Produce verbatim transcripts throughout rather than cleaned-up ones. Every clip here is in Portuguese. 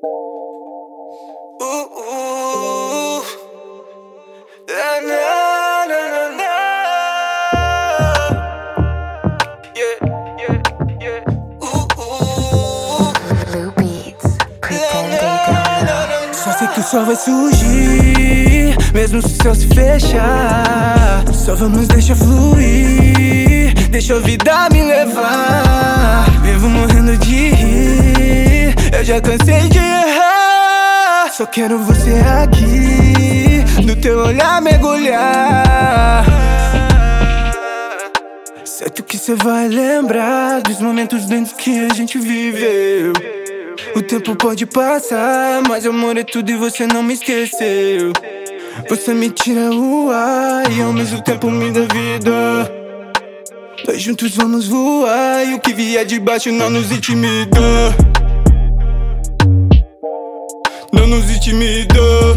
Uh, uh, na, na, na, na, na. Yeah, yeah, yeah. Uh, uh. Blue Beats, pretend they don't know. Só sei que o sol vai surgir, mesmo se o céu se fechar. Só vamos deixar fluir, deixa a vida me levar. Vivo morrendo de rir, eu já cansei de errar. Só quero você aqui, no teu olhar mergulhar. Certo que cê vai lembrar dos momentos dentos que a gente viveu. O tempo pode passar, mas amor é tudo e você não me esqueceu. Você me tira o ar e ao mesmo tempo me dá vida. Nós juntos vamos voar e o que vier de baixo não nos intimida. Não nos intimida.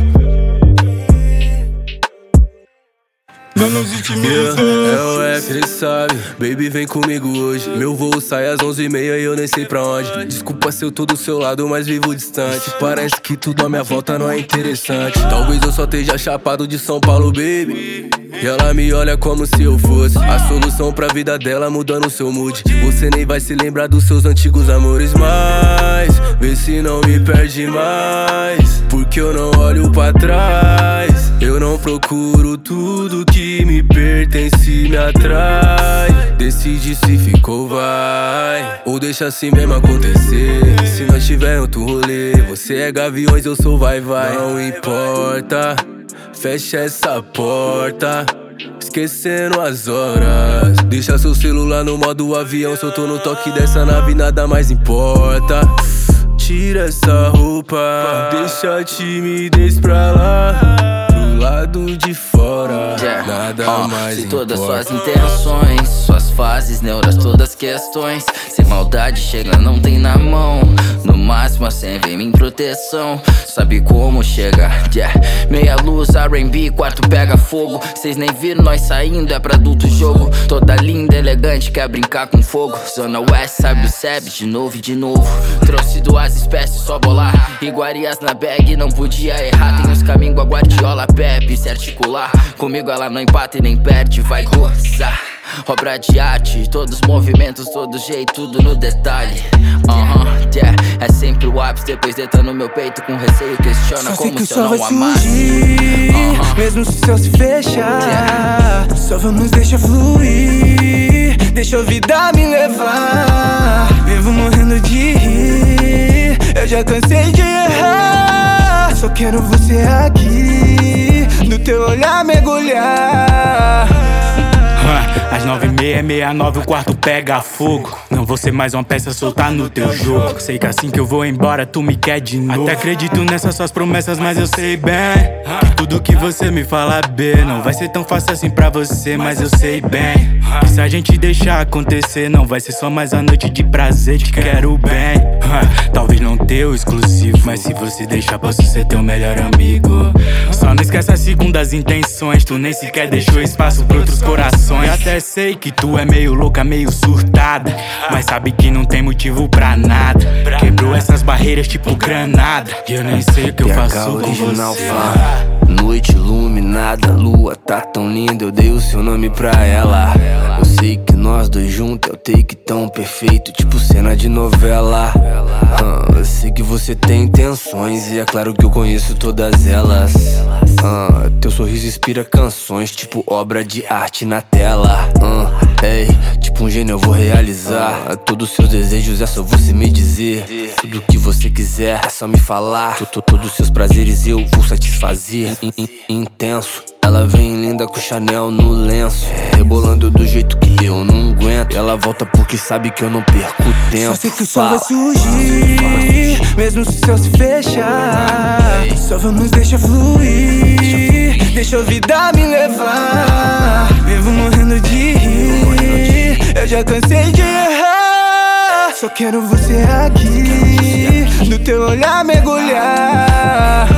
Não nos intimida. Yeah, é o F, ele sabe. Baby, vem comigo hoje. Meu voo sai às onze e meia e eu nem sei pra onde. Desculpa se eu tô do seu lado, mas vivo distante. Parece que tudo à minha volta não é interessante. Talvez eu só esteja chapado de São Paulo, baby. E ela me olha como se eu fosse a solução pra vida dela, mudando seu mood. Você nem vai se lembrar dos seus antigos amores mais. Vê se não me perde mais, porque eu não olho pra trás. Eu não procuro tudo que me pertence, me atrai. Decide se ficou, vai, ou deixa assim mesmo acontecer. Se nós tiver outro rolê, você é gaviões, eu sou vai, vai. Não importa, fecha essa porta, esquecendo as horas. Deixa seu celular no modo avião, se eu tô no toque dessa nave nada mais importa. Tira essa roupa, deixa a timidez pra lá, pro lado de fora, yeah. Nada uh, mais se importa. todas suas intenções, suas fases, neuras, todas questões. Sem maldade chega, não tem na mão. No máximo assim vem minha proteção. Sabe como chega, yeah. Meia luz, R and B, quarto pega fogo. Cês nem viram nós saindo, é pra adulto jogo. Toda linda, elegante, quer brincar com fogo. Zona West, sabe o S E B, de novo e de novo. Trouxe duas espécies, só bolar. Iguarias na bag, não podia errar. Tem uns caminhos, a Guardiola, Pepe, se articular. Comigo ela não empata e nem perde, vai gozar. Obra de arte, todos os movimentos, todo jeito, tudo no detalhe. Aham, uh-huh, yeah. É sempre o ápice, depois deita no meu peito com receio, questiona só como sei que se eu o sol não vai amasse. surgir, mesmo se o céu se fechar, yeah. Só vamos deixar fluir, deixa a vida me levar. Vivo morrendo de rir, eu já cansei de errar. Só quero você aqui, no teu olhar mergulhar. Às nove e meia, meia nove, o quarto pega fogo. Não vou ser mais uma peça solta no teu jogo. Sei que assim que eu vou embora, tu me quer de novo. Até acredito nessas suas promessas, mas eu sei bem que tudo que você me fala, B, não vai ser tão fácil assim pra você, mas eu sei bem que se a gente deixar acontecer, não vai ser só mais uma noite de prazer, te quero bem. Talvez não teu exclusivo, mas se você deixar, posso ser teu melhor amigo. Só não esquece as segundas intenções, tu nem sequer deixou espaço pra outros corações. Até sei que tu é meio louca, meio surtada, mas sabe que não tem motivo pra nada. Quebrou essas barreiras tipo granada, e eu nem sei o que eu faço com você. Noite iluminada, lua tá tão linda, eu dei o seu nome pra ela. Eu sei que nós dois juntos é o take tão perfeito, tipo cena de novela. uh, Eu sei que você tem intenções e é claro que eu conheço todas elas. uh, Teu sorriso inspira canções, tipo obra de arte na tela. uh, Ei, tipo um gênio eu vou realizar todos os seus desejos, é só você me dizer. Tudo que você quiser, é só me falar. Todos os seus prazeres eu vou satisfazer. In -in Intenso, ela vem linda com Chanel no lenço, rebolando do jeito que eu não aguento. Ela volta porque sabe que eu não perco tempo. Só sei que o sol vai surgir, mesmo se o céu se fechar. Só vamos deixar fluir, deixa a vida me levar. Vivo morrendo de rir, eu já cansei de errar. Só quero você aqui, no teu olhar mergulhar.